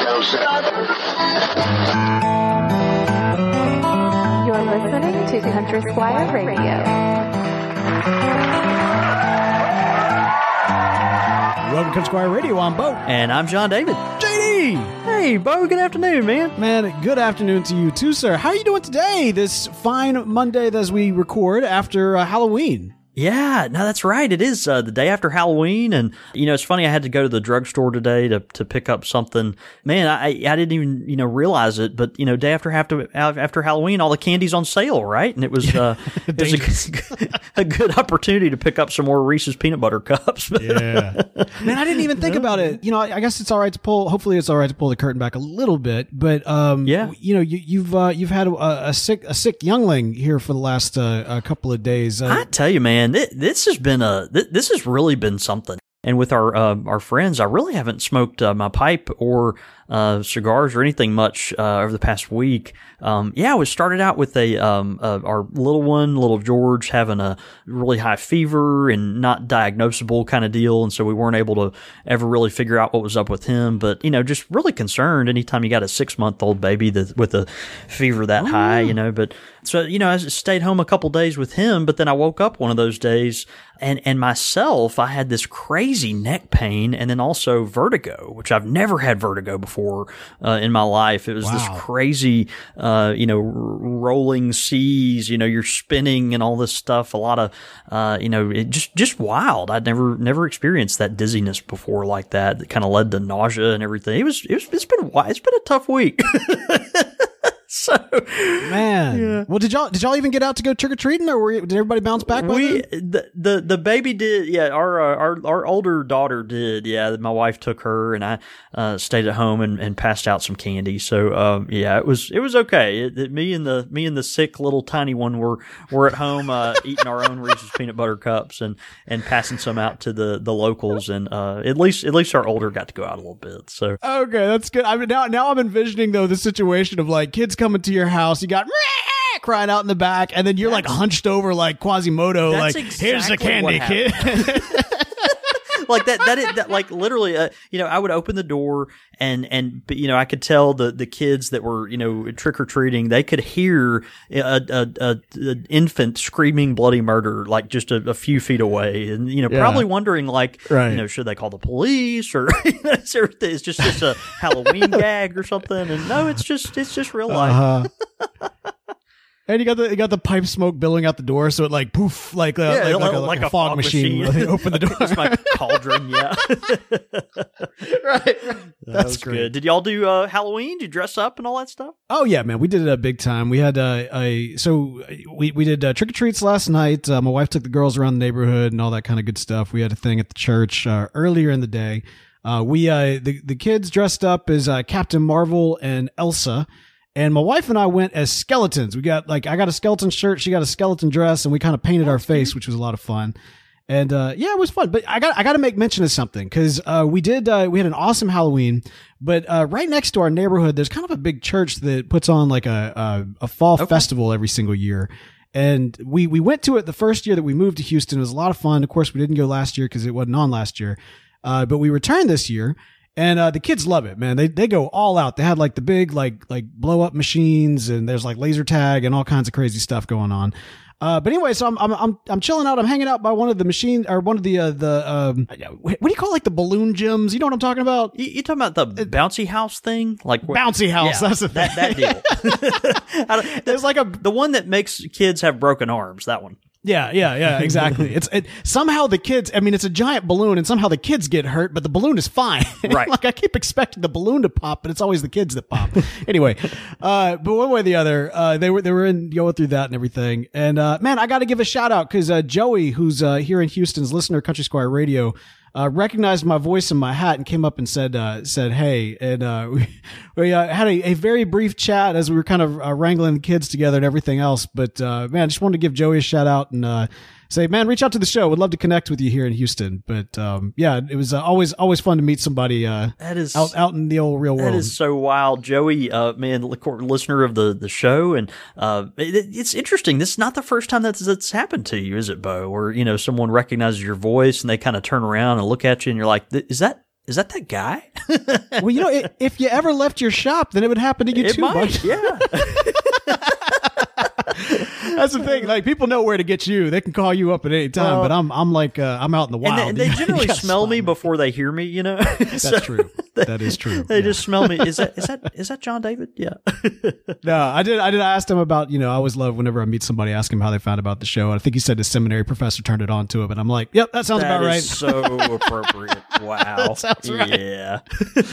You're listening to Country Squire Radio. Welcome to Country Squire Radio. I'm Bo. And I'm John David. JD! Hey, Bo, good afternoon, man. Man, good afternoon to you too, sir. How are you doing today, this fine Monday as we record after Halloween? Yeah, no, that's right. It is the day after Halloween, and it's funny. I had to go to the drugstore today to pick up something. Man, I didn't even realize it, but day after Halloween, all the candy's on sale, right? And it was a good opportunity to pick up some more Reese's peanut butter cups. Yeah, man, I didn't even think about it. I guess it's all right to pull. Hopefully, it's all right to pull the curtain back a little bit. But yeah, you've had a sick youngling here for the last couple of days. I tell you, man. This has really been something. And with our friends, I really haven't smoked my pipe or cigars or anything much over the past week. We started out with our little George having a really high fever and not diagnosable kind of deal, and so we weren't able to ever really figure out what was up with him. But just really concerned anytime you got a 6-month-old baby with a fever that high. But so I stayed home a couple days with him, but then I woke up one of those days and myself, I had this crazy neck pain and then also vertigo, which I've never had vertigo before in my life. It was this crazy, rolling seas, you're spinning and all this stuff. A lot of, it just wild. I'd never experienced that dizziness before like that. That kind of led to nausea and everything. It's been a tough week. So, man, yeah. Well, did y'all even get out to go trick or treating, or did everybody bounce back? The baby did. Yeah, our older daughter did. Yeah, my wife took her, and I stayed at home and passed out some candy. So, it was okay. Me and the sick little tiny one were at home eating our own Reese's peanut butter cups and passing some out to the locals, and at least our older got to go out a little bit. So okay, that's good. I mean, now I'm envisioning though the situation of like kids coming to your house, you got crying out in the back, and then you're like hunched over like Quasimodo, like exactly here's the candy, kid. Like that like literally, I would open the door and I could tell the kids that were, trick or treating, they could hear a infant screaming bloody murder, like just a few feet away. And, probably wondering like, should they call the police or it's just a Halloween gag or something? And no, it's just real life. And you got the pipe smoke billowing out the door, so it like poof, like a fog machine. They open the door. It's my cauldron, yeah. Right. That's great. Good. Did y'all do Halloween? Did you dress up and all that stuff? Oh yeah, man, we did it a big time. We had we did trick or treats last night. My wife took the girls around the neighborhood and all that kind of good stuff. We had a thing at the church earlier in the day. The kids dressed up as Captain Marvel and Elsa. And my wife and I went as skeletons. I got a skeleton shirt, she got a skeleton dress, and we kind of painted our face, which was a lot of fun. And it was fun. But I got to make mention of something because we had an awesome Halloween. But right next to our neighborhood, there's kind of a big church that puts on like a fall festival every single year. And we went to it the first year that we moved to Houston. It was a lot of fun. Of course, we didn't go last year because it wasn't on last year. But we returned this year. And the kids love it, man. They go all out. They had like the big like blow up machines, and there's like laser tag and all kinds of crazy stuff going on. But anyway, so I'm chilling out. I'm hanging out by one of the machines, or one of the what do you call like the balloon gyms? You know what I'm talking about? You talking about the bouncy house thing? Like bouncy house? Yeah, that's the thing. That deal. There's like the one that makes kids have broken arms. That one. Yeah, exactly. Somehow the kids, I mean, it's a giant balloon and somehow the kids get hurt, but the balloon is fine. Right. Like I keep expecting the balloon to pop, but it's always the kids that pop. Anyway, but one way or the other, they were going through that and everything. And, man, I got to give a shout out because, Joey, who's, here in Houston's listener, Country Squire Radio, recognized my voice in my hat and came up and said, hey, and, we had a very brief chat as we were kind of wrangling the kids together and everything else. But, man, I just wanted to give Joey a shout out and, say, man, reach out to the show. Would love to connect with you here in Houston. But, yeah, it was always fun to meet somebody, that is out in the old real world. That is so wild. Joey, man, listener of the show. And, it's interesting. This is not the first time that's happened to you, is it, Bo? Or, someone recognizes your voice and they kind of turn around and look at you and you're like, is that is that guy? Well, if you ever left your shop, then it would happen to you It too, might, bud. yeah. That's the thing. Like, people know where to get you. They can call you up at any time. But I'm out in the wild. And they generally smell me before they hear me. You know, that's true. That is true. They just smell me. Is that John David? Yeah. No, I did. I asked him about. I always love whenever I meet somebody, ask him how they found about the show. And I think he said his seminary professor turned it on to him, and I'm like, yep, that sounds about right. So appropriate. Wow. That sounds right. Yeah.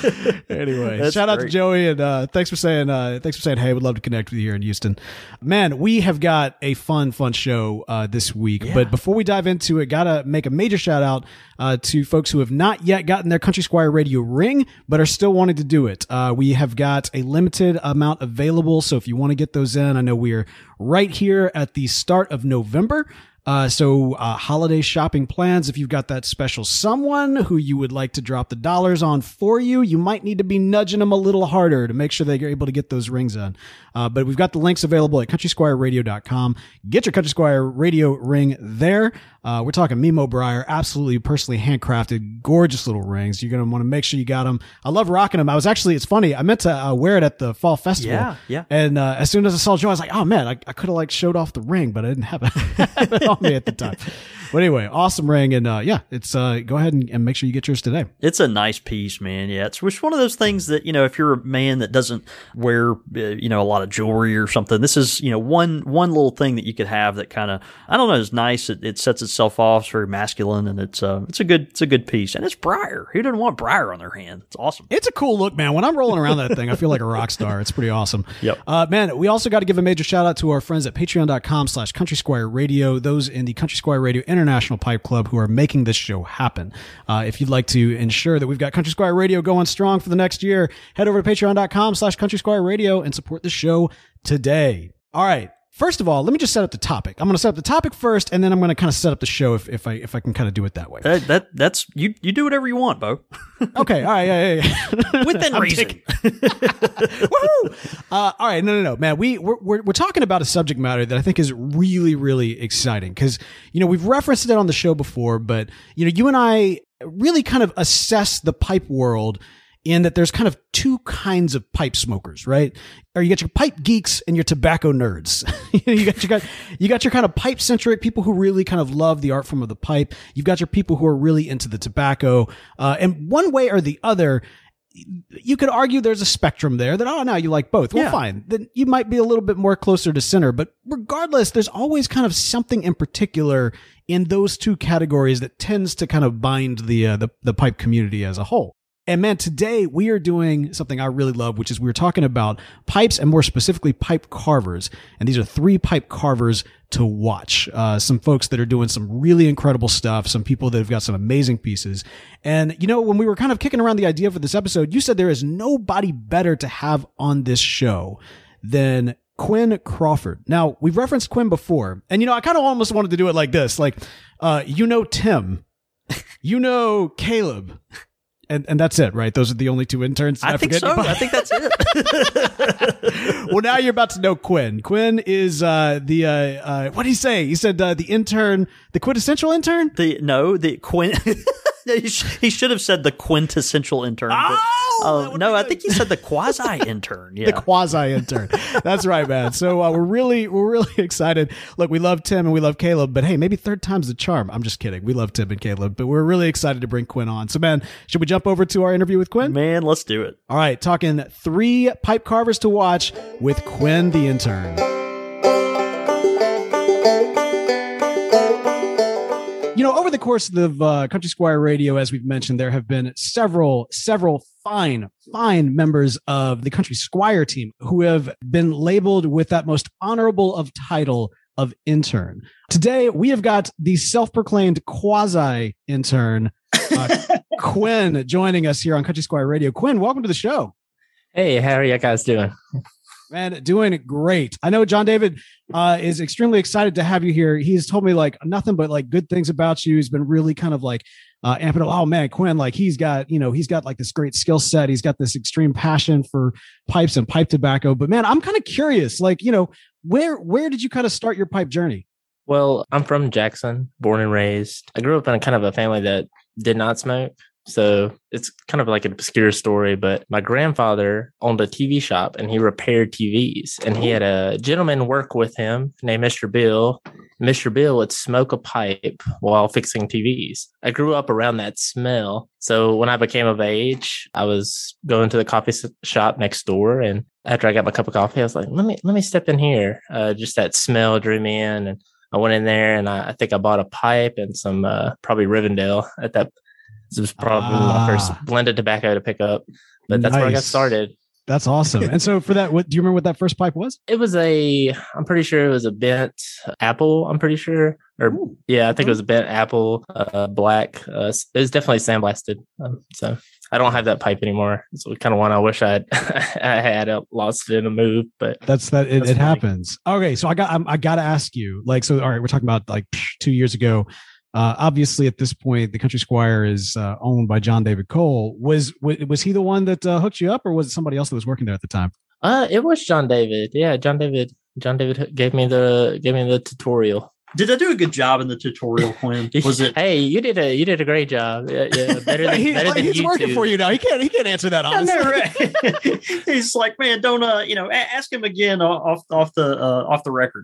Anyway, shout out to Joey, and thanks for saying hey. Would love to connect with you here in Houston, man. We have got a fun show this week. Yeah. But before we dive into it, gotta make a major shout out to folks who have not yet gotten their Country Squire Radio ring, but are still wanting to do it. We have got a limited amount available, so if you want to get those in, I know we are right here at the start of November. So holiday shopping plans, if you've got that special someone who you would like to drop the dollars on for you, you might need to be nudging them a little harder to make sure they're able to get those rings in. But we've got the links available at countrysquireradio.com. Get your Country Squire Radio ring there. We're talking Mimo Breyer, absolutely personally handcrafted, gorgeous little rings. You're going to want to make sure you got them. I love rocking them. It's funny. I meant to wear it at the fall festival. Yeah. And as soon as I saw Joe, I was like, oh man, I could have showed off the ring, but I didn't have it on me at the time. But anyway, awesome ring. And it's go ahead and make sure you get yours today. It's a nice piece, man. Yeah, it's one of those things that, if you're a man that doesn't wear, a lot of jewelry or something, this is, one little thing that you could have that kind of, I don't know, is nice. It sets itself off. It's very masculine, and it's a good piece. And it's Breyer. Who doesn't want Breyer on their hand? It's awesome. It's a cool look, man. When I'm rolling around that thing, I feel like a rock star. It's pretty awesome. Yep. Man, we also got to give a major shout out to our friends at patreon.com/Country Squire Radio, those in the Country Squire Radio International Pipe Club who are making this show happen. If you'd like to ensure that we've got Country Squire Radio going strong for the next year, head over to patreon.com/Country Squire Radio and support the show today. All right. First of all, let me just set up the topic. I'm going to set up the topic first, and then I'm going to kind of set up the show if I can kind of do it that way. That's you do whatever you want, Bo. Okay. All right. Yeah. Within reason. Woohoo! All right. No, man. We're talking about a subject matter that I think is really, really exciting because, we've referenced it on the show before, but, you and I really kind of assess the pipe world in that there's kind of two kinds of pipe smokers, right? Or you got your pipe geeks and your tobacco nerds. you got your kind of pipe centric people who really kind of love the art form of the pipe. You've got your people who are really into the tobacco. And one way or the other, you could argue there's a spectrum there that, now you like both. Well, fine. Then you might be a little bit more closer to center. But regardless, there's always kind of something in particular in those two categories that tends to kind of bind the pipe community as a whole. And man, today we are doing something I really love, which is we're talking about pipes and more specifically pipe carvers. And these are 3 pipe carvers to watch. Some folks that are doing some really incredible stuff, some people that have got some amazing pieces. And, when we were kind of kicking around the idea for this episode, you said there is nobody better to have on this show than Quinn Crawford. Now, we've referenced Quinn before, and, I kind of almost wanted to do it like this, like, Tim, Caleb, and that's it, right? Those are the only 2 interns. I think so. I think that's it. Well, now you're about to know Quinn. Quinn is what did he say? He said the intern, the quintessential intern? He should have said the quintessential intern. I think he said the quasi intern. Yeah. The quasi intern. That's right, man. So we're really excited. Look, we love Tim and we love Caleb, but hey, maybe third time's the charm. I'm just kidding. We love Tim and Caleb, but we're really excited to bring Quinn on. So, man, should we jump over to our interview with Quinn? Man, let's do it. All right, talking 3 pipe carvers to watch with Quinn the intern. Over the course of Country Squire Radio, as we've mentioned, there have been several fine members of the Country Squire team who have been labeled with that most honorable of title of intern. Today, we have got the self-proclaimed quasi-intern, Quinn, joining us here on Country Squire Radio. Quinn, welcome to the show. Hey, how are you guys doing? Man, doing great. I know John David is extremely excited to have you here. He's told me nothing but good things about you. He's been really kind of amping up. Oh man, Quinn, he's got this great skill set. He's got this extreme passion for pipes and pipe tobacco. But man, I'm kind of curious, where did you kind of start your pipe journey? Well, I'm from Jackson, born and raised. I grew up in a kind of a family that did not smoke. So it's kind of like an obscure story, but my grandfather owned a TV shop and he repaired TVs. And he had a gentleman work with him named Mr. Bill. Mr. Bill would smoke a pipe while fixing TVs. I grew up around that smell. So when I became of age, I was going to the coffee shop next door. And after I got my cup of coffee, I was like, let me step in here. Just that smell drew me in. And I went in there and I think I bought a pipe and some probably Rivendell at that. This was probably my first blended tobacco to pick up, but that's where I got started. That's awesome. And so for that, do you remember what that first pipe was? It was I'm pretty sure it was a bent apple. I'm pretty sure. I think it was a bent apple, black. It was definitely sandblasted. So I don't have that pipe anymore. It's kind of one I wish I had lost it in a move, but it happens. Okay. So I got to ask you, all right, we're talking about 2 years ago. Obviously, at this point, the Country Squire is owned by John David Cole. Was he the one that hooked you up, or was it somebody else that was working there at the time? It was John David. Yeah, John David gave me the tutorial. Did I do a good job in the tutorial, Quinn? Was it? Hey, you did a great job. Yeah, better than he's working for you now. He can't answer that honestly. Right. He's like, man, don't ask him again off the record.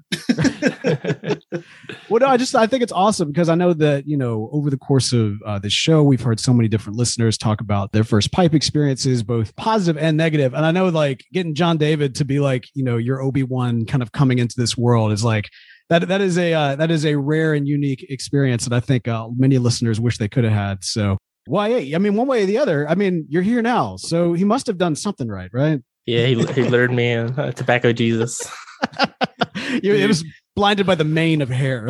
Well, no, I think it's awesome because I know that over the course of this show, we've heard so many different listeners talk about their first pipe experiences, both positive and negative. And I know getting John David to be your Obi-Wan kind of coming into this world is like. That is a rare and unique experience that I think many listeners wish they could have had. So, hey, I mean, one way or the other, I mean, you're here now, so he must have done something right? Yeah, he lured me in. Tobacco Jesus. It was blinded by the mane of hair.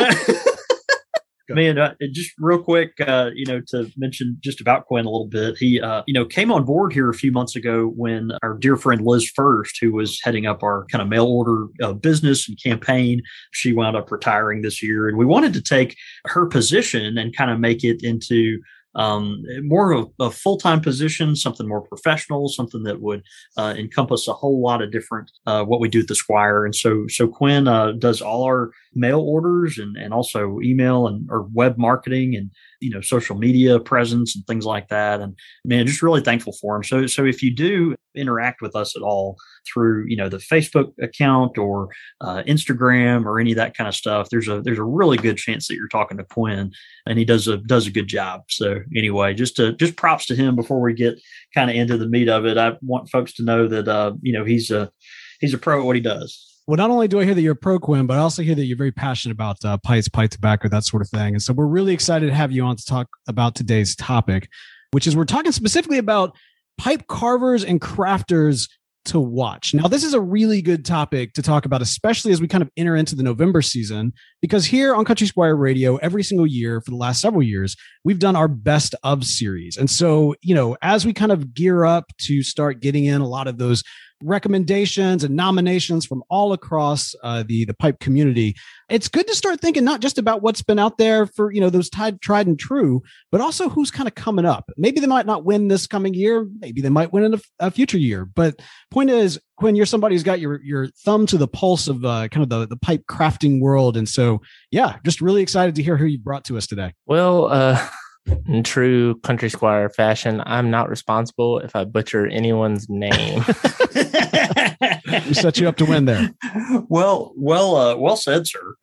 Man, just real quick, to mention just about Quinn a little bit. He, came on board here a few months ago when our dear friend Liz First, who was heading up our kind of mail order business and campaign, she wound up retiring this year. And we wanted to take her position and kind of make it into more of a full-time position, something more professional, something that would encompass a whole lot of different what we do at the Squire. And so Quinn does all our mail orders and also email or web marketing and social media presence and things like that. And man, just really thankful for him. So if you do interact with us at all through the Facebook account or Instagram or any of that kind of stuff, there's a really good chance that you're talking to Quinn, and he does a good job. So anyway, just props to him before we get kind of into the meat of it. I want folks to know that he's a pro at what he does. Well, not only do I hear that you're pro, Quinn, but I also hear that you're very passionate about pipes, pipe tobacco, that sort of thing. And so we're really excited to have you on to talk about today's topic, which is we're talking specifically about pipe carvers and crafters to watch. Now, this is a really good topic to talk about, especially as we kind of enter into the November season, because here on Country Squire Radio, every single year for the last several years, we've done our best of series. And so, as we kind of gear up to start getting in a lot of those recommendations and nominations from all across the pipe community, it's good to start thinking not just about what's been out there for those tried and true, but also who's kind of coming up. Maybe they might not win this coming year, maybe they might win in a future year. But point is, Quinn, you're somebody who's got your thumb to the pulse of kind of the pipe crafting world, and so just really excited to hear who you brought to us today. Well, in true Country Squire fashion, I'm not responsible if I butcher anyone's name. We set you up to win there. Well said, sir.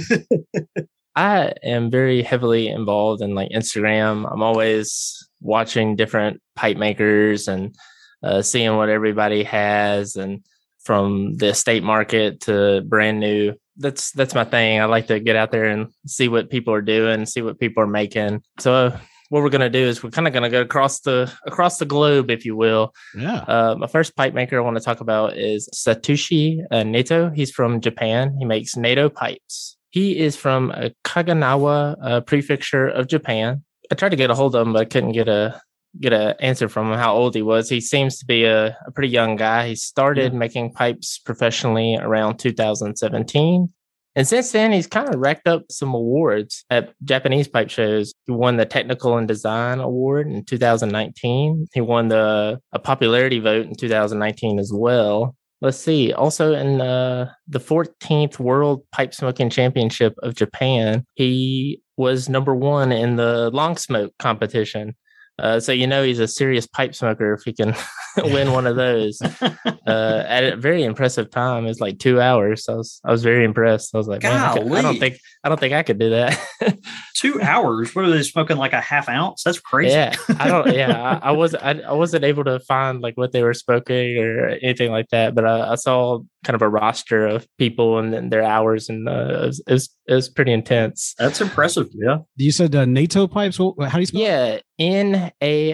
I am very heavily involved in Instagram. I'm always watching different pipe makers and seeing what everybody has, and from the estate market to brand new. That's my thing. I like to get out there and see what people are doing, see what people are making. So what we're going to do is we're kind of going to go across the globe, if you will. Yeah. My first pipe maker I want to talk about is Satoshi Nato. He's from Japan. He makes Nato pipes. He is from Kaganawa prefecture of Japan. I tried to get a hold of him, but I couldn't get a answer from him how old he was. He seems to be a pretty young guy. He started making pipes professionally around 2017. And since then, he's kind of racked up some awards at Japanese pipe shows. He won the Technical and Design Award in 2019. He won a popularity vote in 2019 as well. Let's see. Also in the 14th World Pipe Smoking Championship of Japan, he was number one in the long smoke competition. So he's a serious pipe smoker if he can win one of those at a very impressive time. It's like 2 hours. So I was very impressed. I was like, man, I don't think I could do that. 2 hours? What are they smoking, like a half ounce? That's crazy. Yeah, I wasn't able to find like what they were smoking or anything like that. But I saw kind of a roster of people and then their hours, and it was pretty intense. That's impressive. Yeah. You said NATO pipes. How do you spell it? Yeah,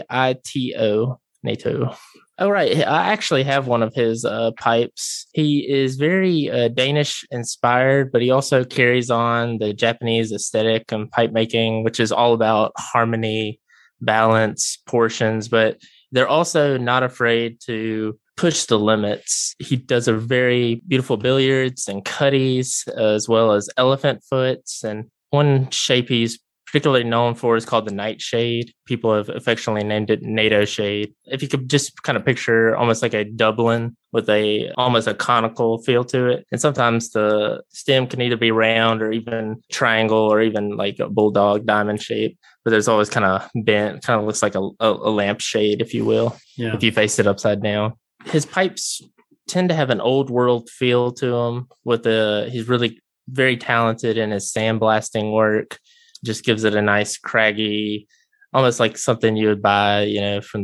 NAITO. NATO. Oh, right. I actually have one of his pipes. He is very Danish inspired, but he also carries on the Japanese aesthetic and pipe making, which is all about harmony, balance, portions, but they're also not afraid to push the limits. He does a very beautiful billiards and cutties, as well as elephant foots. And one shape he's particularly known for is called the nightshade. People have affectionately named it NATO shade. If you could just kind of picture almost like a Dublin with almost a conical feel to it. And sometimes the stem can either be round or even triangle or even like a bulldog diamond shape. But there's always kind of bent, kind of looks like a lampshade, if you will, if you face it upside down. His pipes tend to have an old world feel to them. He's really very talented in his sandblasting work. Just gives it a nice craggy, almost like something you would buy, from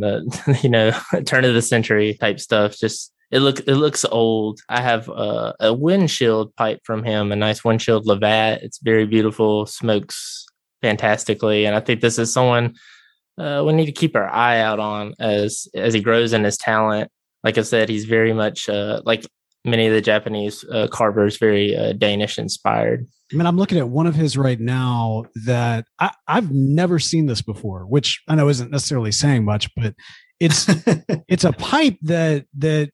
the, turn of the century type stuff. Just it looks old. I have a windshield pipe from him, a nice windshield Lavat. It's very beautiful, smokes fantastically, and I think this is someone we need to keep our eye out on as he grows in his talent. Like I said, he's very much like many of the Japanese carvers, very Danish inspired. I mean, I'm looking at one of his right now that I've never seen this before, which I know isn't necessarily saying much, but it's it's a pipe that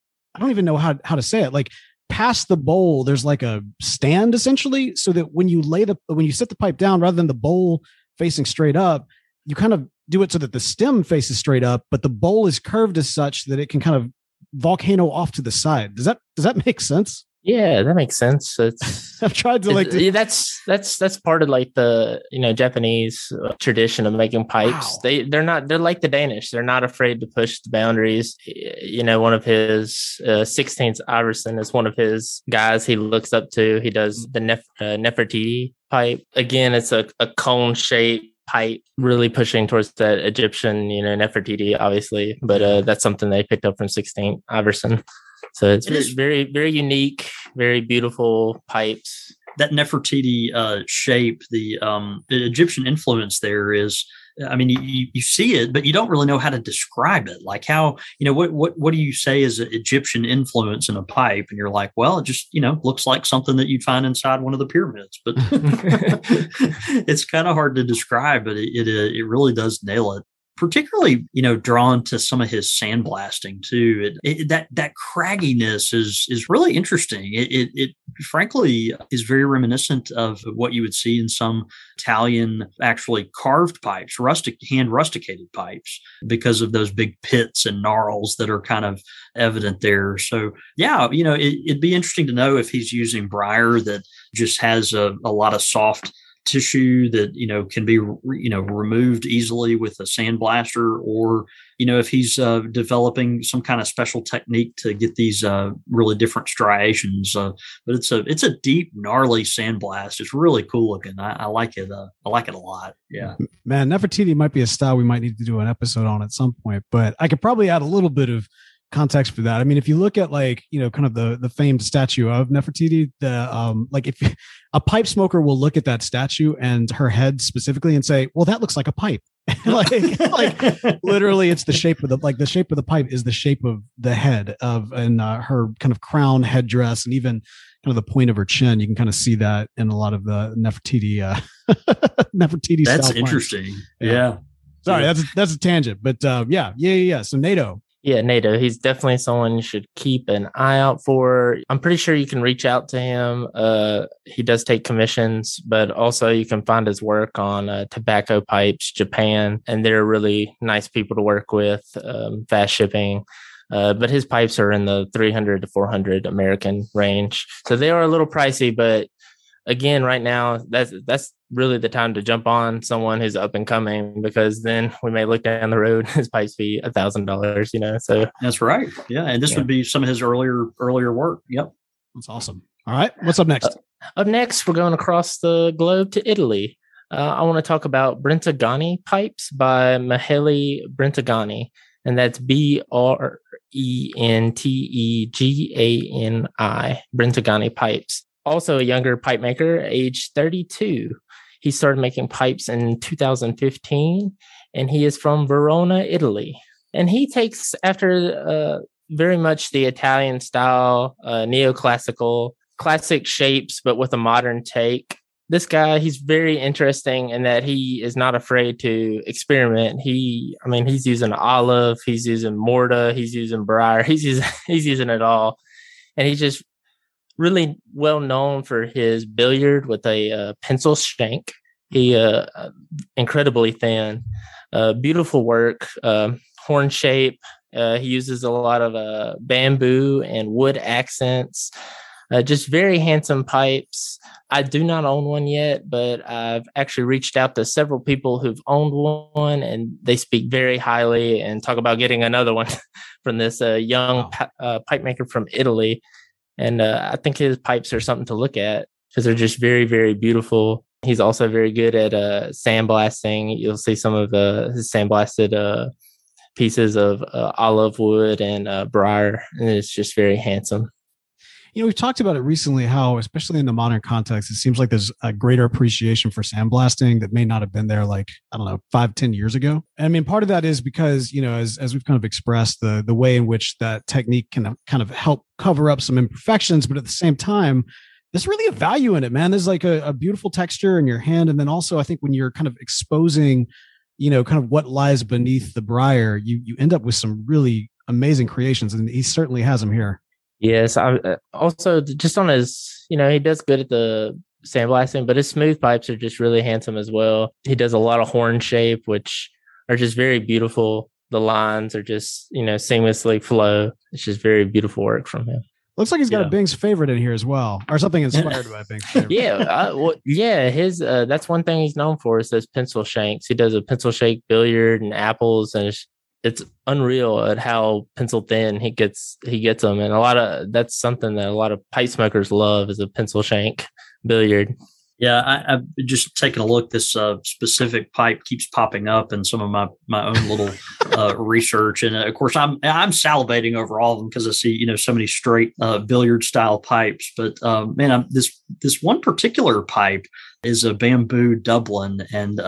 I don't even know how to say it. Like past the bowl, there's like a stand essentially, so that when you set the pipe down, rather than the bowl facing straight up, you kind of do it so that the stem faces straight up, but the bowl is curved as such that it can kind of volcano off to the side. Does that make sense? Yeah, that makes sense. I've tried to that's part of like the Japanese tradition of making pipes. Wow. They're like the Danish. They're not afraid to push the boundaries. One of his 16th Iverson is one of his guys he looks up to. He does the Nefertiti pipe. Again, it's a cone shape pipe, really pushing towards that Egyptian, Nefertiti, obviously, but that's something they picked up from 16th Iverson. So it is very, very unique, very beautiful pipes. That Nefertiti shape, the Egyptian influence there is, I mean, you see it, but you don't really know how to describe it. Like how, what do you say is an Egyptian influence in a pipe? And you're like, well, it just, looks like something that you'd find inside one of the pyramids. But it's kind of hard to describe, but it really does nail it. Particularly, drawn to some of his sandblasting too. That cragginess is really interesting. It frankly is very reminiscent of what you would see in some Italian actually carved pipes, hand rusticated pipes, because of those big pits and gnarls that are kind of evident there. So yeah, it'd be interesting to know if he's using briar that just has a lot of soft tissue that can be removed easily with a sandblaster, or if he's developing some kind of special technique to get these really different striations. But it's a deep, gnarly sandblast. It's really cool looking. I like it. I like it a lot. Yeah, man, Nefertiti might be a style we might need to do an episode on at some point. But I could probably add a little bit of context for that. I mean, if you look at kind of the famed statue of Nefertiti, if a pipe smoker will look at that statue and her head specifically and say, well, that looks like a pipe. like literally it's the shape of the shape of the pipe is the shape of the head and her kind of crown headdress, and even kind of the point of her chin. You can kind of see that in a lot of the Nefertiti Nefertiti. That's interesting. Yeah. Sorry, that's a tangent, but yeah. So NATO. Yeah, NATO. He's definitely someone you should keep an eye out for. I'm pretty sure you can reach out to him. He does take commissions, but also you can find his work on Tobacco Pipes Japan, and they're really nice people to work with, fast shipping. But his pipes are in the 300 to 400 American range. So they are a little pricey, but again, right now, that's really the time to jump on someone who's up and coming, because then we may look down the road, his pipes be $1,000, So that's right. Yeah. And this would be some of his earlier work. Yep. That's awesome. All right. What's up next? Up next, we're going across the globe to Italy. I want to talk about Brentagani pipes by Michele Brentagani, and that's Brentegani, Brentagani pipes. Also a younger pipe maker, age 32. He started making pipes in 2015, and he is from Verona, Italy. And he takes after very much the Italian style, neoclassical, classic shapes, but with a modern take. This guy, he's very interesting in that he is not afraid to experiment. He's using olive, he's using morta, he's using briar, he's using it all. And he's just really well known for his billiard with a pencil shank. He incredibly thin, beautiful work, horn shape. He uses a lot of bamboo and wood accents. Just very handsome pipes. I do not own one yet, but I've actually reached out to several people who've owned one, and they speak very highly and talk about getting another one from this young pipe maker from Italy. And I think his pipes are something to look at because they're just very, very beautiful. He's also very good at sandblasting. You'll see some of his sandblasted pieces of olive wood and briar, and it's just very handsome. We've talked about it recently, how, especially in the modern context, it seems like there's a greater appreciation for sandblasting that may not have been there 5-10 years ago. I mean, part of that is because, as we've kind of expressed, the way in which that technique can kind of help cover up some imperfections, but at the same time, there's really a value in it, man. There's like a beautiful texture in your hand. And then also, I think when you're kind of exposing, kind of what lies beneath the briar, you end up with some really amazing creations. And he certainly has them here. Yes, I also just on his, he does good at the sandblasting, but his smooth pipes are just really handsome as well. He does a lot of horn shape, which are just very beautiful. The lines are just, seamlessly flow. It's just very beautiful work from him. Looks like he's got a Bing's favorite in here as well, or something inspired by Bing's favorite. His that's one thing he's known for is those pencil shanks. He does a pencil shank billiard and apples, and it's unreal at how pencil thin he gets them. And that's something that a lot of pipe smokers love, is a pencil shank billiard. Yeah, I've just taken a look. This specific pipe keeps popping up in some of my own little research, and of course I'm salivating over all of them because I see so many straight billiard style pipes. But this one particular pipe is a bamboo Dublin, and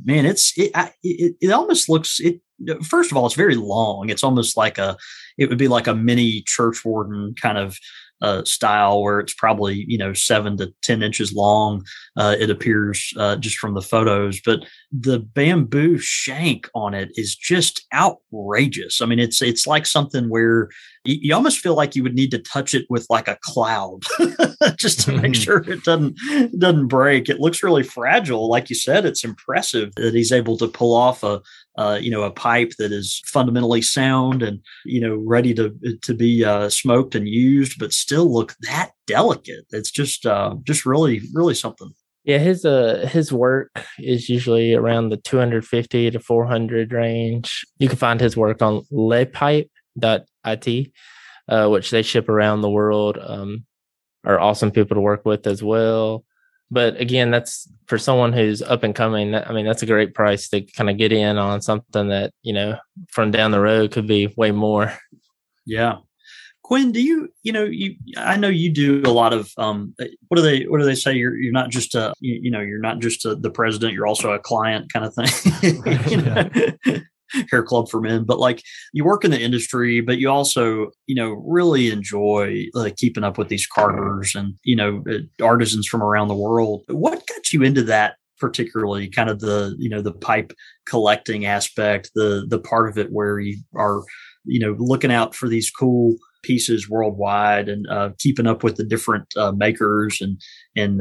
it almost looks it. First of all, it's very long. It's almost like it would be like a mini Churchwarden kind of style, where it's probably 7 to 10 inches long. It appears just from the photos, but the bamboo shank on it is just outrageous. I mean, it's like something where you almost feel like you would need to touch it with like a cloud just to make sure it doesn't break. It looks really fragile. Like you said, it's impressive that he's able to pull off a pipe that is fundamentally sound and, ready to be smoked and used, but still look that delicate. It's just really, really something. Yeah, his work is usually around the 250 to 400 range. You can find his work on lepipe.it, which they ship around the world. Are awesome people to work with as well. But again, that's for someone who's up and coming. That's a great price to kind of get in on something that, from down the road could be way more. Yeah. Quinn, do you I know you do a lot of what do they say? You're not just you're not just the president, you're also a client kind of thing. Hair Club for Men, but like you work in the industry, but you also really enjoy keeping up with these carvers and artisans from around the world. What got you into that, particularly kind of the pipe collecting aspect, the part of it where you are looking out for these cool pieces worldwide and keeping up with the different makers and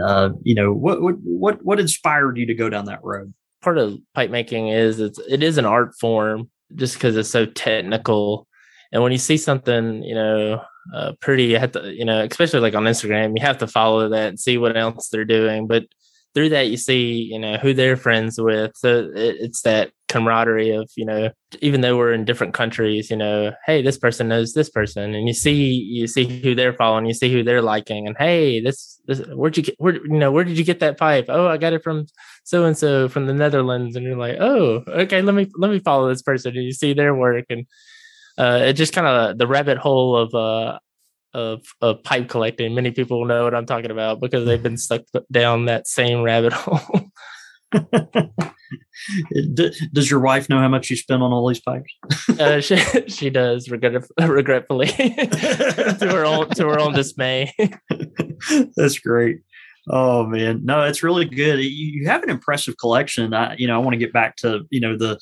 what inspired you to go down that road? Part of pipe making is it is an art form just because it's so technical. And when you see something, pretty. You have to, especially like on Instagram, you have to follow that and see what else they're doing. But through that, you see, who they're friends with. So it's that camaraderie of, even though we're in different countries, hey, this person knows this person, and you see who they're following, you see who they're liking, and hey, this where did you get that pipe? Oh, I got it from so and so from the Netherlands, and you're like, oh, okay, let me follow this person, and you see their work, and it just kind of the rabbit hole of pipe collecting. Many people know what I'm talking about because they've been stuck down that same rabbit hole. Does your wife know how much you spend on all these pipes? She does, regretfully, to her own dismay. That's great. Oh man, no, it's really good. You have an impressive collection. I want to get back to the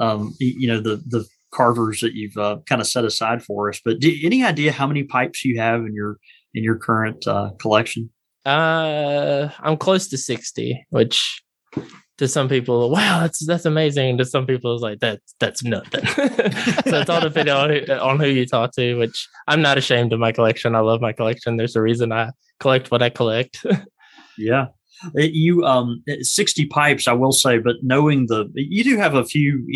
carvers that you've kind of set aside for us. But any idea how many pipes you have in your current collection? I'm close to 60, which to some people, wow, that's amazing. And to some people, it's like that's nothing. So it's all depending on who you talk to. Which I'm not ashamed of my collection. I love my collection. There's a reason I collect what I collect. Yeah. You 60 pipes, I will say, but knowing you do have a few,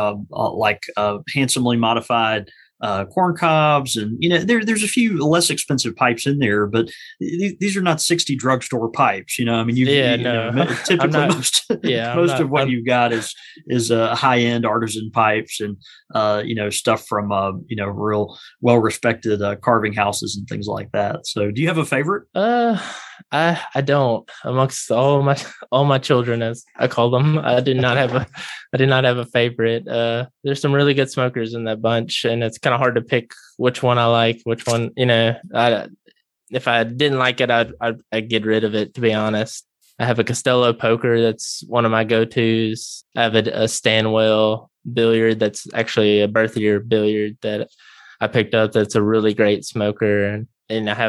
handsomely modified corn cobs, and there's a few less expensive pipes in there, but these are not 60 drugstore pipes. Typically most of what you've got is high end artisan pipes and stuff from real well respected carving houses and things like that. So, do you have a favorite? I don't. Amongst all my children, as I call them, I did not have a favorite. There's some really good smokers in that bunch, and it's kind of hard to pick which one I like, which one, if I didn't like it, I'd get rid of it, to be honest. I have a Costello poker that's one of my go-tos. I have a Stanwell billiard that's actually a birth year billiard that I picked up that's a really great smoker. And I have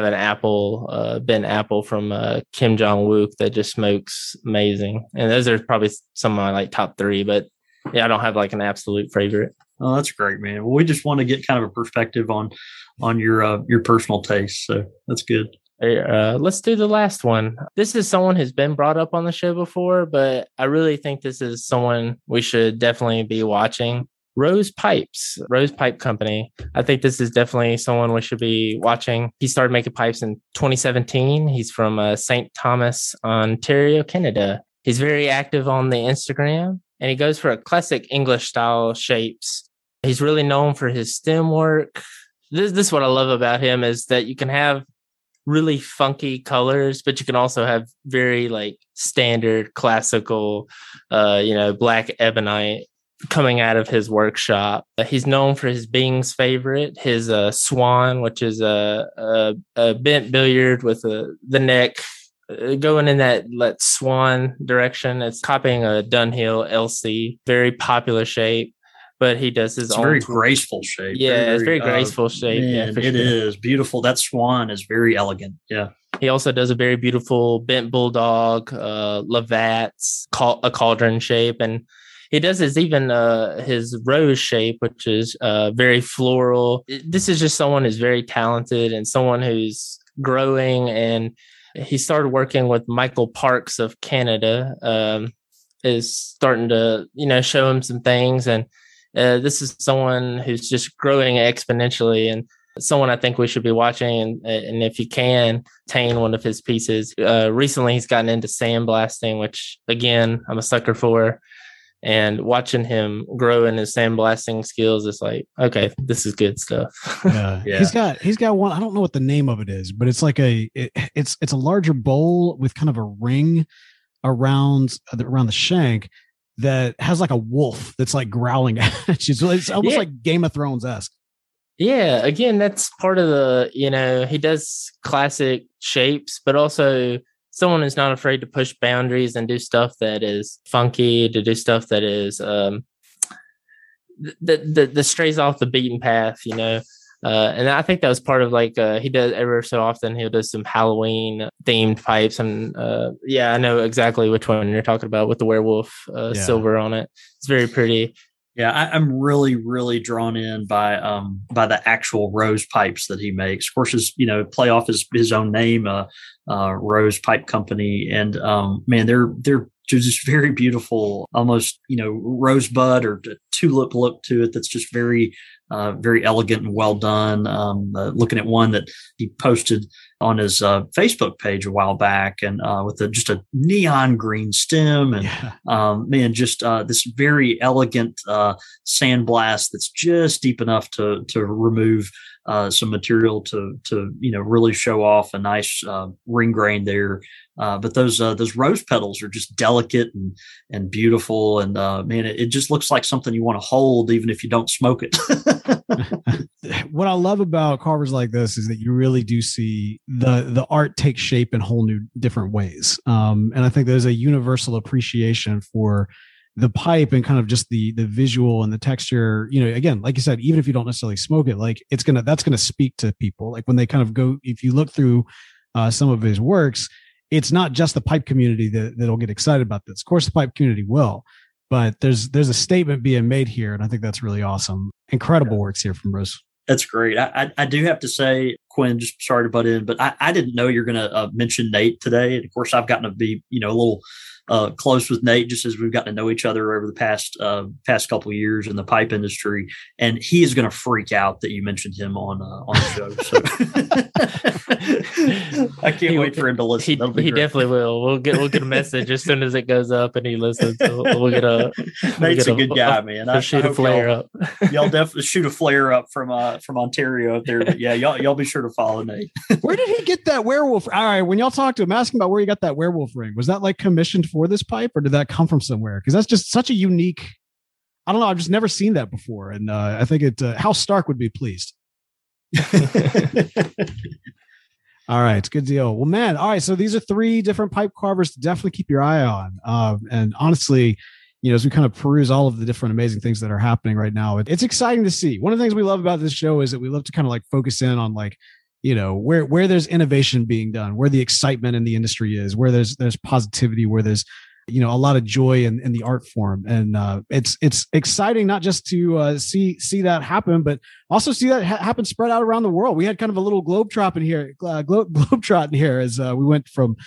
an bent apple from Kim Jong-wook that just smokes amazing. And those are probably some of my top 3, but yeah, I don't have an absolute favorite. Oh, that's great, man. Well, we just want to get kind of a perspective on your personal taste. So that's good. Let's do the last one. This is someone who's been brought up on the show before, but I really think this is someone we should definitely be watching. Rose Pipe Company. I think this is definitely someone we should be watching. He started making pipes in 2017. He's from St. Thomas, Ontario, Canada. He's very active on the Instagram, and he goes for a classic English style shapes. He's really known for his stem work. This is what I love about him, is that you can have really funky colors, but you can also have very standard classical, black ebonite coming out of his workshop. He's known for his Bing's favorite, his Swan, which is a bent billiard with the neck going in that swan direction. It's copying a Dunhill LC, very popular shape, but he does his own. Very graceful shape. Yeah, it's very graceful shape. Man, yeah, it is beautiful. That swan is very elegant. Yeah. He also does a very beautiful bent bulldog, Lavats, a cauldron shape, and he does his rose shape, which is very floral. This is just someone who's very talented and someone who's growing. And he started working with Michael Parks of Canada, is starting to, show him some things. And this is someone who's just growing exponentially, and someone I think we should be watching. And if you can, obtain one of his pieces. Recently, he's gotten into sandblasting, which, again, I'm a sucker for. And watching him grow in his sandblasting skills, it's like, okay, this is good stuff. Yeah. He's got one. I don't know what the name of it is, but it's it's a larger bowl with kind of a ring around the shank that has a wolf that's growling at you. So it's almost like Game of Thrones-esque. Yeah, again, that's part of the, he does classic shapes, but also someone who's not afraid to push boundaries and do stuff that is funky, to do stuff that is that strays off the beaten path, and I think that was part of he does ever so often he'll do some Halloween themed pipes, and I know exactly which one you're talking about with the werewolf silver on it. It's very pretty. Yeah, I'm really, really drawn in by the actual Rose pipes that he makes. Of course, play off his own name, Rose Pipe Company, and man, they're just very beautiful, almost rosebud or tulip look to it. That's just very elegant and well done. Looking at one that he posted on his Facebook page a while back, and with just a neon green stem, and this very elegant sandblast that's just deep enough to remove some material to really show off a nice ring grain there. But those rose petals are just delicate and beautiful, and it just looks like something you want to hold even if you don't smoke it. What I love about carvers like this is that you really do see the art take shape in whole new different ways. And I think there's a universal appreciation for the pipe and kind of just the visual and the texture. Again, like you said, even if you don't necessarily smoke it, like that's gonna speak to people. Like when they kind of go, if you look through some of his works, it's not just the pipe community that'll get excited about this. Of course, the pipe community will, but there's a statement being made here, and I think that's really awesome. Incredible works here from Rose. That's great. I do have to say, Quinn, just sorry to butt in, but I didn't know you're going to mention Nate today. And of course, I've gotten to be a little close with Nate just as we've gotten to know each other over the past couple of years in the pipe industry, and he is going to freak out that you mentioned him on the show. So I can't wait for him to listen. He definitely will. We'll get a message as soon as it goes up and he listens. We'll get a. Nate's a good guy, man. Shoot a flare up. Y'all definitely shoot a flare up from Ontario up there. But yeah, y'all be sure to follow Nate. Where did he get that werewolf? All right, when y'all talk to him, ask him about where he got that werewolf ring. Was that like commissioned for this pipe, or did that come from somewhere? Because that's just such a unique. I don't know. I've just never seen that before, and I think House Stark would be pleased. All right, it's a good deal. Well, man, all right. So these are 3 different pipe carvers to definitely keep your eye on. And honestly, as we kind of peruse all of the different amazing things that are happening right now, it's exciting to see. One of the things we love about this show is that we love to kind of like focus in on like, where there's innovation being done, where the excitement in the industry is, where there's positivity, where there's, a lot of joy in the art form. And it's exciting not just to see that happen, but also see that happen spread out around the world. We had kind of a little globetrot in here as we went from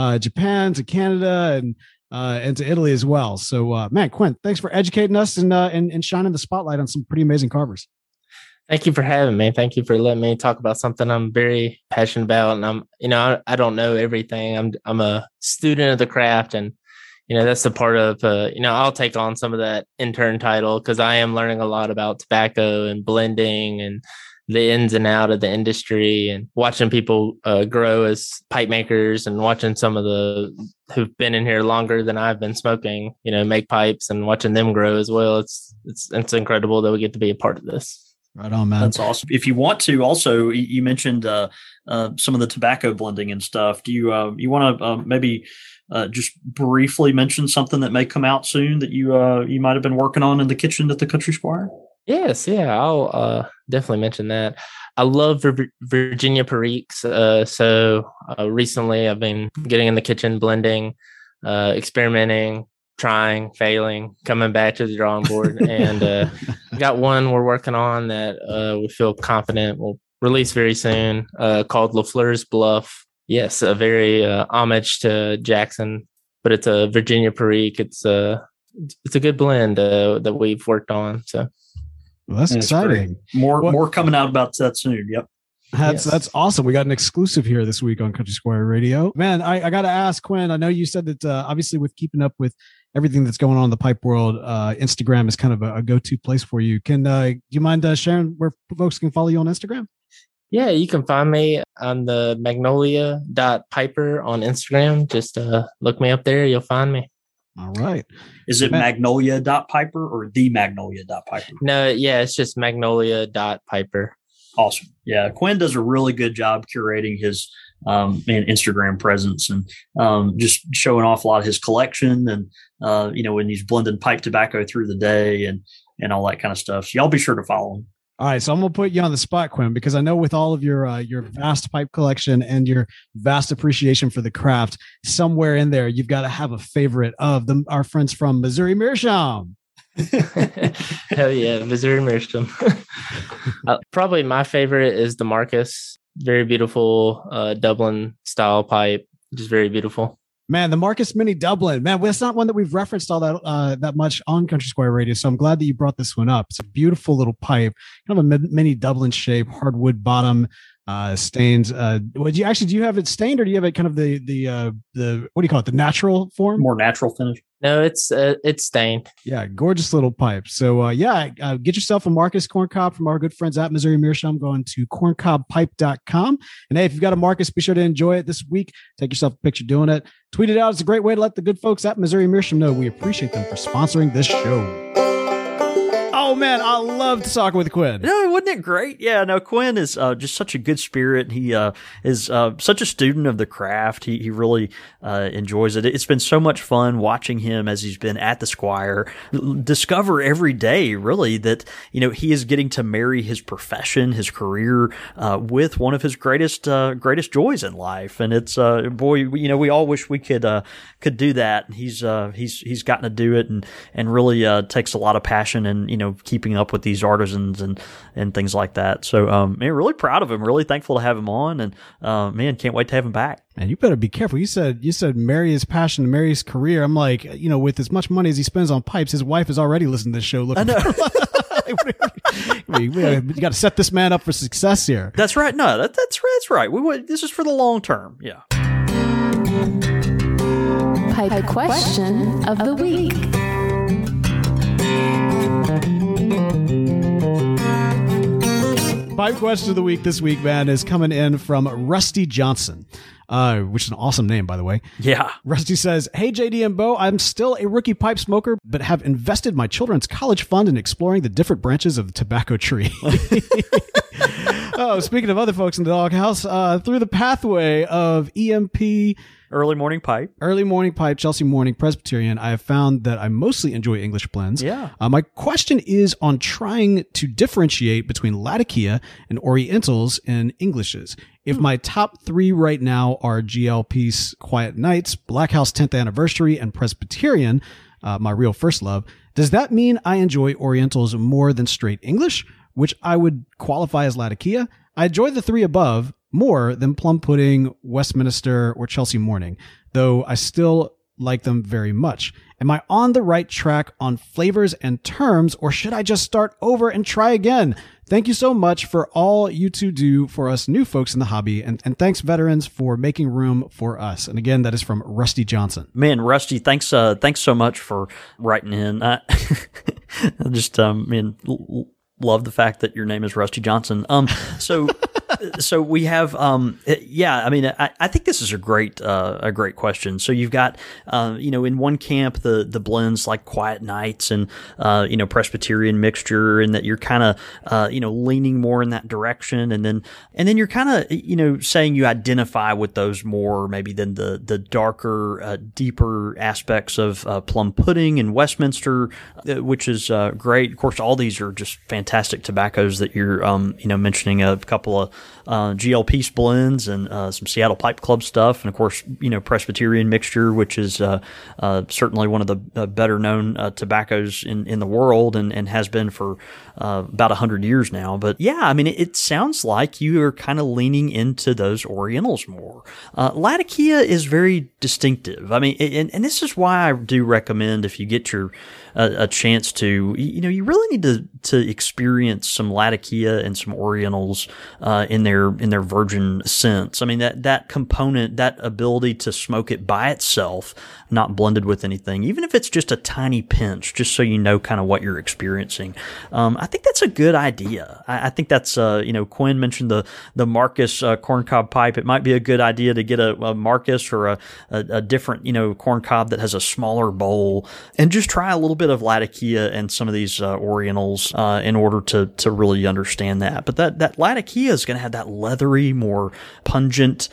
Japan to Canada and to Italy as well. So, man, Quinn, thanks for educating us and shining the spotlight on some pretty amazing carvers. Thank you for having me. Thank you for letting me talk about something I'm very passionate about. And I don't know everything. I'm a student of the craft, and that's the part of I'll take on some of that intern title because I am learning a lot about tobacco and blending and the ins and out of the industry, and watching people grow as pipe makers, and watching some of the who've been in here longer than I've been smoking, make pipes, and watching them grow as well. It's incredible that we get to be a part of this. Right on, man. That's awesome. If you want to, also, you mentioned some of the tobacco blending and stuff. Do you want to maybe just briefly mention something that may come out soon that you might have been working on in the kitchen at the Country Squire? Yes, yeah, I'll definitely mention that. I love Virginia Periques. So recently I've been getting in the kitchen, blending, experimenting, trying, failing, coming back to the drawing board. And got one we're working on that we feel confident will release very soon, called LaFleur's Bluff. Yes, a very homage to Jackson, but it's a Virginia Perique. It's a good blend that we've worked on. So well, that's exciting. More coming out about that soon. Yep. That's awesome. We got an exclusive here this week on Country Squire Radio. Man, I got to ask, Quinn, I know you said that obviously with keeping up with everything that's going on in the pipe world, Instagram is kind of a go-to place for you. Do you mind sharing where folks can follow you on Instagram? Yeah, you can find me on the magnolia.piper on Instagram. Just look me up there. You'll find me. All right. Is it magnolia.piper or the magnolia.piper? No, yeah, it's just magnolia.piper. Awesome. Yeah, Quinn does a really good job curating his Instagram presence and just showing off a lot of his collection and when he's blending pipe tobacco through the day and all that kind of stuff. So y'all be sure to follow him. All right, so I'm gonna put you on the spot, Quinn, because I know with all of your vast pipe collection and your vast appreciation for the craft, somewhere in there you've got to have a favorite of our friends from Missouri Meerschaum. Hell yeah, Missouri Meerschaum. Probably my favorite is the Marcus. Very beautiful Dublin style pipe. Just very beautiful. Man, the Marcus Mini Dublin. Man, that's not one that we've referenced all that much on Country Squire Radio. So I'm glad that you brought this one up. It's a beautiful little pipe, kind of a mini Dublin shape, hardwood bottom, stains. Do you have it stained, or do you have it kind of the what do you call it? The natural form? More natural finish. No, it's stained. Yeah, gorgeous little pipe. So get yourself a Marcus corncob from our good friends at Missouri Meerschaum. Going to corncobpipe.com. And hey, if you've got a Marcus, be sure to enjoy it this week. Take yourself a picture doing it. Tweet it out. It's a great way to let the good folks at Missouri Meerschaum know we appreciate them for sponsoring this show. Oh man, I love talking with Quinn. No, wasn't it great? Yeah, no, Quinn is just such a good spirit. He is such a student of the craft. He really enjoys it. It's been so much fun watching him as he's been at the Squire, discover every day really that he is getting to marry his profession, his career, with one of his greatest joys in life. And it's we all wish we could do that. He's gotten to do it and really takes a lot of passion and keeping up with these artisans and things like that. So, man, really proud of him. Really thankful to have him on, and man, can't wait to have him back. And you better be careful. You said marry his passion, marry his career. I'm like, with as much money as he spends on pipes, his wife is already listening to this show. Looking, I know. You got to set this man up for success here. That's right. No, that's right. This is for the long term. Yeah. Pipe question of the week. Pipe question of the week this week, man, is coming in from Rusty Johnson, which is an awesome name, by the way. Yeah. Rusty says, "Hey, JD and Bo, I'm still a rookie pipe smoker, but have invested my children's college fund in exploring the different branches of the tobacco tree." Oh, speaking of other folks in the doghouse, through the pathway of EMP, Early morning pipe, Chelsea Morning, Presbyterian, I have found that I mostly enjoy English blends. Yeah. My question is on trying to differentiate between Latakia and Orientals in Englishes. If my top three right now are GL Peace, Quiet Nights, Black House 10th Anniversary, and Presbyterian, my real first love, does that mean I enjoy Orientals more than straight English, which I would qualify as Latakia? I enjoy the three above more than Plum Pudding, Westminster, or Chelsea Morning, though I still like them very much. Am I on the right track on flavors and terms, or should I just start over and try again? Thank you so much for all you two do for us new folks in the hobby, and thanks, veterans, for making room for us. And again, that is from Rusty Johnson. Man, Rusty, thanks so much for writing in. I just love the fact that your name is Rusty Johnson. So we have, I think this is a great question. So you've got, in one camp, the blends like Quiet Nights and, Presbyterian Mixture, and that you're kind of, leaning more in that direction. And then you're kind of, saying you identify with those more maybe than the darker, deeper aspects of, Plum Pudding and Westminster, which is, great. Of course, all these are just fantastic tobaccos that you're, mentioning a couple of, GL Peace blends and some Seattle Pipe Club stuff, and of course, Presbyterian Mixture, which is certainly one of the better known tobaccos in the world, and has been for about 100 years now. But yeah, I mean, it sounds like you are kind of leaning into those Orientals more. Latakia is very distinctive. I mean, and this is why I do recommend, if you get a chance to, you really need to experience some Latakia and some Orientals in their virgin sense. I mean, that component, that ability to smoke it by itself, not blended with anything, even if it's just a tiny pinch, just so you know kind of what you're experiencing. I think that's a good idea. I think that's, Quinn mentioned the Marcus corncob pipe. It might be a good idea to get a Marcus or a different, corncob that has a smaller bowl, and just try a little bit of Latakia and some of these Orientals in order to really understand that. But that Latakia is going to have that leathery, more pungent,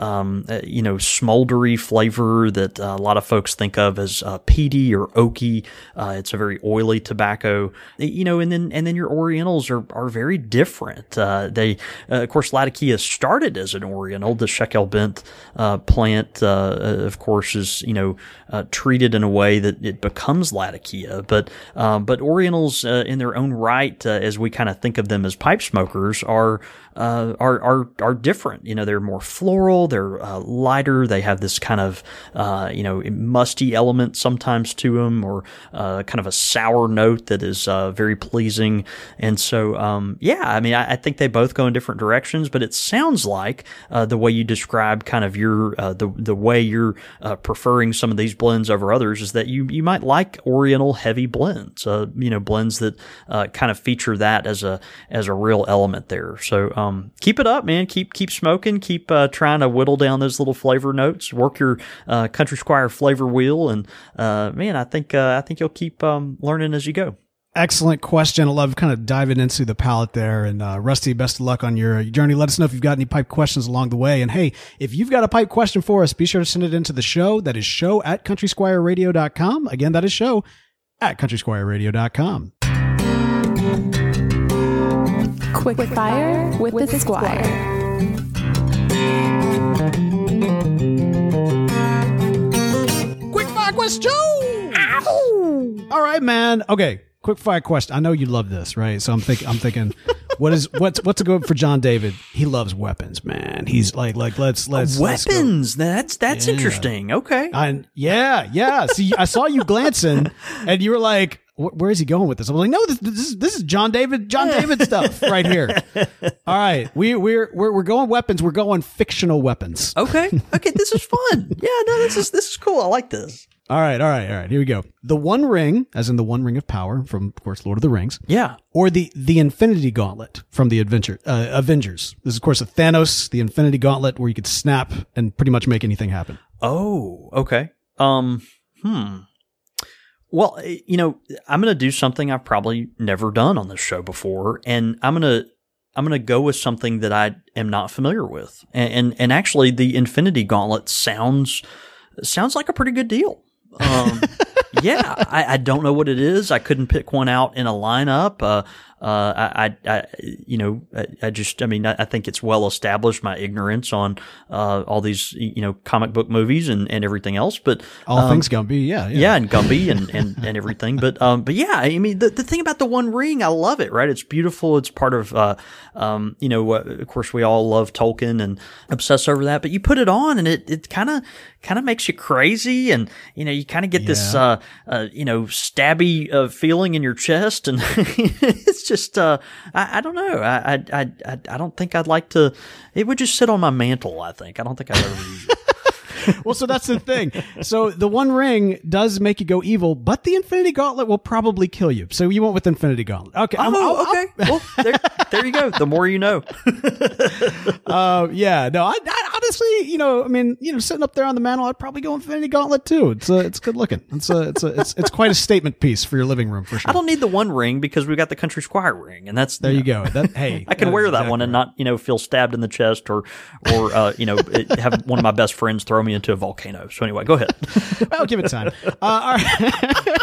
smoldery flavor that a lot of folks think of as peaty or oaky. It's a very oily tobacco, and then your Orientals are very different. They, of course, Latakia started as an Oriental. The Shekel hellbent plant, of course, is treated in a way that it becomes Latakia. But Orientals, in their own right, as we kind of think of them as pipe smokers, are different. They're more floral, they're lighter, they have this kind of musty element sometimes to them, or kind of a sour note that is very pleasing. And so I think they both go in different directions, but it sounds like the way you describe kind of your the way you're preferring some of these blends over others is that you might like Oriental heavy blends, blends that kind of feature that as a real element there. So keep it up, man. Keep smoking. Keep trying to whittle down those little flavor notes. Work your Country Squire flavor wheel, and man, I think you'll keep learning as you go. Excellent question. I love kind of diving into the palate there. And Rusty, best of luck on your journey. Let us know if you've got any pipe questions along the way. And hey, if you've got a pipe question for us, be sure to send it into the show. That is show@countrysquireradio.com. Again, that is show@countrysquireradio.com. Quick fire with the Squire. Quick fire question. Ow! All right, man. Okay. Quick fire question. I know you love this, right? So I'm thinking, what's a good for John David? He loves weapons, man. He's like let's weapons. That's interesting. Okay. Yeah. See, I saw you glancing, and you were like, where is he going with this? I was like, no, this is John David stuff right here. All right, we're going weapons. We're going fictional weapons. Okay. This is fun. Yeah, no, this is cool. I like this. All right. Here we go. The One Ring, as in the One Ring of Power from, of course, Lord of the Rings. Yeah. Or the Infinity Gauntlet from the Avengers. This is, of course, a Thanos, the Infinity Gauntlet, where you could snap and pretty much make anything happen. Oh, okay. Well, I'm going to do something I've probably never done on this show before, and I'm going to go with something that I am not familiar with. And actually, the Infinity Gauntlet sounds like a pretty good deal. Yeah, I don't know what it is. I couldn't pick one out in a lineup. I think it's well established, my ignorance on all these comic book movies and everything else. But all things Gumby, yeah, and Gumby and everything. But yeah, I mean the thing about the One Ring, I love it. Right, it's beautiful. It's part of of course we all love Tolkien and obsess over that. But you put it on and it kind of makes you crazy, and you kind of get this stabby feeling in your chest, and it's just I don't know. I don't think I'd like to. It would just sit on my mantle. I think. I don't think I'd ever use it. Well, so that's the thing. So the One Ring does make you go evil, but the Infinity Gauntlet will probably kill you. So you went with Infinity Gauntlet. Okay. Okay. Well, there you go. The more you know. Yeah. No, I honestly, sitting up there on the mantle, I'd probably go Infinity Gauntlet too. It's good looking. It's quite a statement piece for your living room for sure. I don't need the One Ring because we got the Country Squire ring, and that's there. You go. Hey, I can wear that one and not feel stabbed in the chest or have one of my best friends throw me into a volcano. So anyway, go ahead. Well, give it time. All right.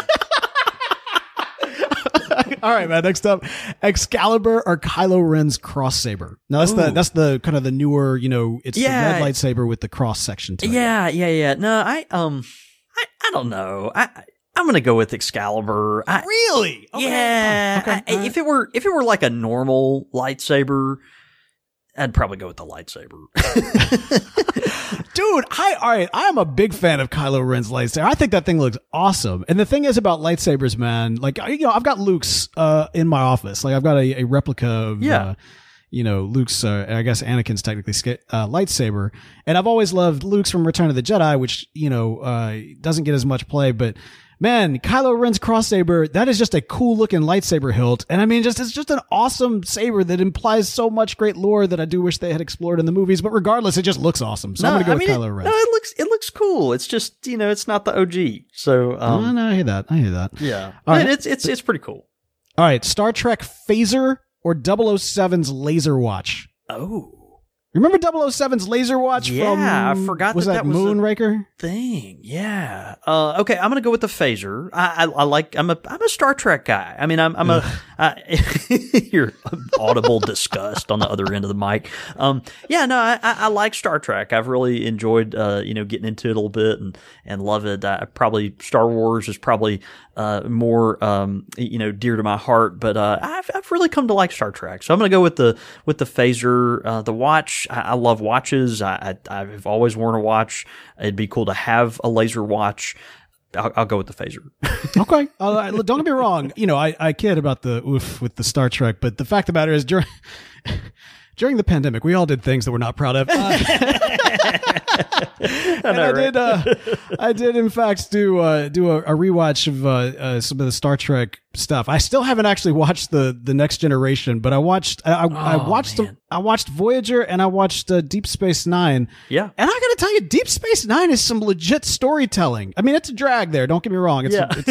All right, man. Next up, Excalibur or Kylo Ren's cross saber. Now that's the kind of the newer. It's the red lightsaber with the cross section to it. Yeah. No, I don't know. I'm gonna go with Excalibur. Really? Okay. Yeah. Okay. If it were like a normal lightsaber, I'd probably go with the lightsaber. Dude, I am a big fan of Kylo Ren's lightsaber. I think that thing looks awesome. And the thing is about lightsabers, man, like, I've got Luke's in my office. Like, I've got a replica of, Luke's, I guess Anakin's technically lightsaber. And I've always loved Luke's from Return of the Jedi, which, doesn't get as much play, but man, Kylo Ren's cross saber, that is just a cool looking lightsaber hilt. And I mean, it's just an awesome saber that implies so much great lore that I do wish they had explored in the movies. But regardless, it just looks awesome. So I'm going to go with Kylo Ren. It looks cool. It's just, it's not the OG. So, no, I hear that. Yeah. All right. It's pretty cool. All right. Star Trek Phaser or 007's laser watch? Oh. Remember 007's laser watch from... Yeah, I forgot was that was Moonraker? thing. Yeah. Okay, I'm gonna go with the phaser. I like. I'm a Star Trek guy. I mean, you're audible disgust on the other end of the mic. Yeah, no, I like Star Trek. I've really enjoyed getting into it a little bit and love it. Probably Star Wars is probably more dear to my heart, but I've really come to like Star Trek. So I'm gonna go with the phaser. The watch. I love watches. I've always worn a watch. It'd be cool to have a laser watch. I'll go with the phaser. Okay. Don't get me wrong. I kid about the oof with the Star Trek, but the fact of the matter is during the pandemic, we all did things that we're not proud of. I did in fact do a rewatch of some of the Star Trek stuff. I still haven't actually watched the Next Generation, but I watched Voyager and I watched Deep Space Nine. Yeah, and I gotta tell you, Deep Space Nine is some legit storytelling. I mean, it's a drag there. Don't get me wrong.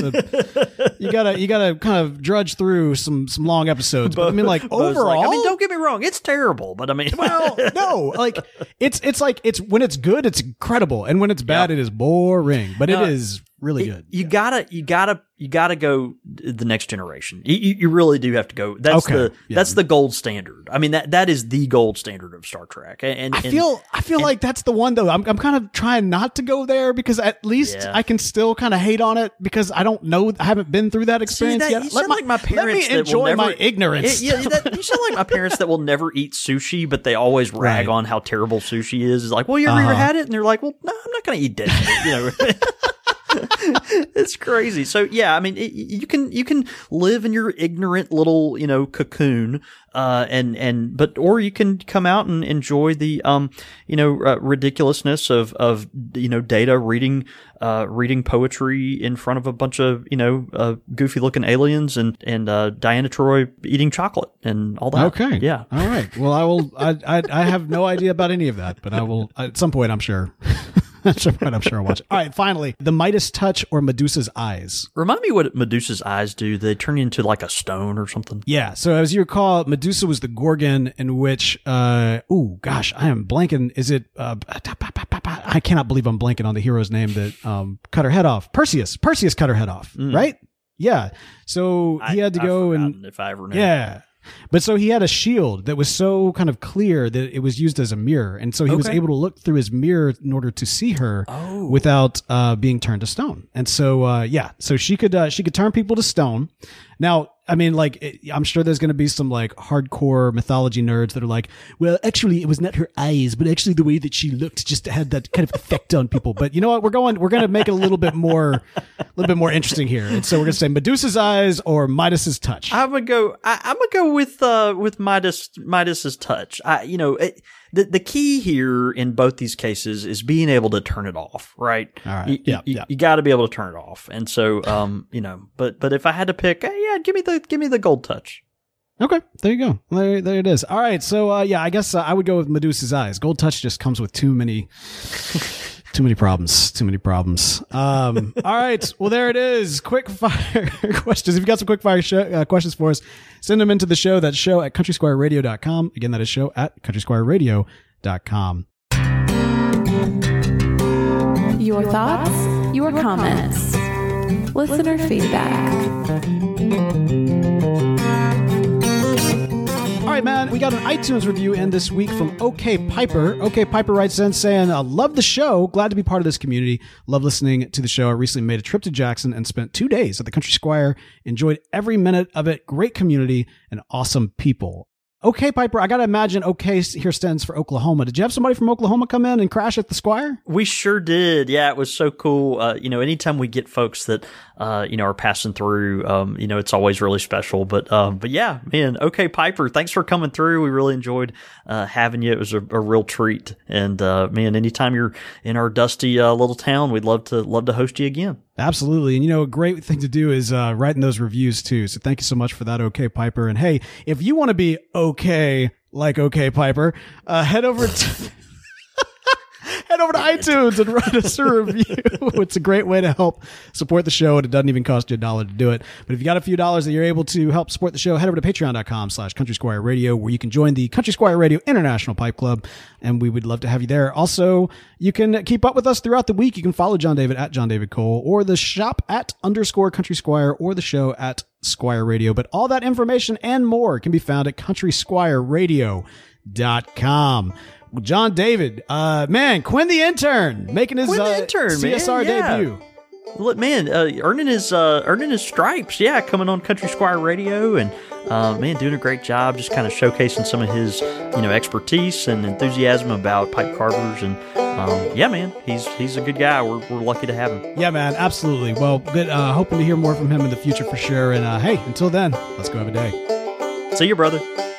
You gotta kind of drudge through some long episodes. But I mean, like overall, don't get me wrong. It's terrible, but I mean, well, no, like it's when it's good, it's incredible, and when it's bad, it is boring. But it is really good. You gotta go the Next Generation. You really do have to go. That's the gold standard. I mean that is the gold standard of Star Trek. And I feel like that's the one though. I'm kind of trying not to go there because at least I can still kind of hate on it because I don't know. I haven't been through that experience yet. You sound like my parents. Let me enjoy my ignorance. You sound like my parents that will never eat sushi, but they always rag on how terrible sushi is. It's like, well, you ever had it? And they're like, well, no, I'm not going to eat dead meat. It's crazy. So yeah, I mean, you can live in your ignorant little cocoon, or you can come out and enjoy the ridiculousness of Data reading poetry in front of a bunch of goofy looking aliens and Diana Troy eating chocolate and all that. Okay, yeah, all right. Well, I will. I have no idea about any of that, but I will at some point. I'm sure. I'm sure I'll watch it. All right, finally, the Midas touch or Medusa's eyes. Remind me what Medusa's eyes do. They turn you into like a stone or something. Yeah. So as you recall, Medusa was the Gorgon in which, I am blanking. Is it? I cannot believe I'm blanking on the hero's name that cut her head off. Perseus cut her head off. Right? Yeah. So he had to go and if I ever knew. Yeah. But so he had a shield that was so kind of clear that it was used as a mirror. And so he was able to look through his mirror in order to see her without being turned to stone. And so, so she could turn people to stone. Now, I mean, like, I'm sure there's going to be some like hardcore mythology nerds that are like, well, actually, it was not her eyes, but actually the way that she looked just had that kind of effect on people. But you know what? We're going to make it a little bit more interesting here. And so we're going to say Medusa's eyes or Midas's touch. I'm gonna go with Midas's touch. The key here in both these cases is being able to turn it off, right? All right. You got to be able to turn it off. And so, but if I had to pick, give me the gold touch. Okay, there you go. There it is. All right, so I guess I would go with Medusa's eyes. Gold touch just comes with too many problems. All right, well there it is. Quick fire questions. If you've got some quick fire questions for us, send them into the show. That's show at countrysquireradio.com. Again, that is show at countrysquireradio.com. Your thoughts, your comments, listener feedback. All right, man, we got an iTunes review in this week from OK Piper. OK Piper writes in saying, love the show. Glad to be part of this community. Love listening to the show. I recently made a trip to Jackson and spent 2 days at the Country Squire. Enjoyed every minute of it. Great community and awesome people. OK Piper, I got to imagine OK here stands for Oklahoma. Did you have somebody from Oklahoma come in and crash at the Squire? We sure did. Yeah, it was so cool. Anytime we get folks that, are passing through, it's always really special. But yeah, man, OK Piper, thanks for coming through. We really enjoyed having you. It was a real treat. And man, anytime you're in our dusty little town, we'd love to host you again. Absolutely. And, a great thing to do is writing those reviews, too. So thank you so much for that, OK Piper. And, hey, if you want to be OK like OK Piper, head over to over to iTunes and write us a review. It's a great way to help support the show, and it doesn't even cost you $1 to do it. But if you got a few dollars that you're able to help support the show, head over to patreon.com/Country Squire Radio, where you can join the Country Squire Radio International Pipe Club, and we would love to have you there. Also, you can keep up with us throughout the week. You can follow John David at John David Cole, or the shop at _Country Squire, or the show at Squire Radio. But all that information and more can be found at countrysquireradio.com. Well, John David, man, Quinn the intern making his CSR debut. Look, man, earning his stripes, coming on Country Squire Radio, and man, doing a great job, just kind of showcasing some of his, expertise and enthusiasm about pipe carvers, and man, he's a good guy. We're lucky to have him. Yeah, man, absolutely. Well, good. Hoping to hear more from him in the future for sure. And hey, until then, let's go have a day. See you, brother.